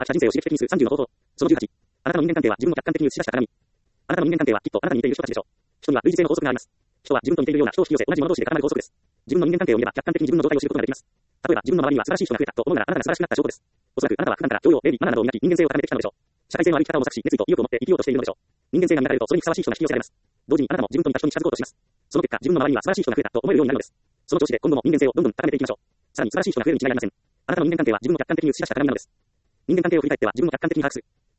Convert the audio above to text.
飽きた人生を刺激的にする30の方法。その18。あなたの人間関係は自分を客観的に映し出した鏡。あなたの人間関係はきっとあなたに似ている人たちでしょう。人には類似性の法則があります。人は自分と似ているような人を引き寄せ、同じもの同士で固まる法則です。自分の人間関係を見れば客観的に自分の状態を知ることができます。例えば自分の周りには素晴らしい人が増えたと思うならあなたが素晴らしくなった証拠です。おそらくあなたは普段から教養、礼儀、マナーなどを磨き人間性を高めてきたのでしょう。社会性のある生き方を模索し、熱意と意欲を持って生きようとしているのでしょう。人間性が磨かれるとそれにふさわしい人が引き寄せられます。同時にあなたも自分と似た人に近づこうとします。その結果、自分の周りには素晴らしい人が増えたと思えるようになるのです。その調子で今後も人間性をどんどん高めていきましょう。さらに素晴らしい人が増えるに違いありません。あなたの人間関係は自分を客観的に映し出した鏡なのです。人間関係を振り返っては自分を客観的に把握する。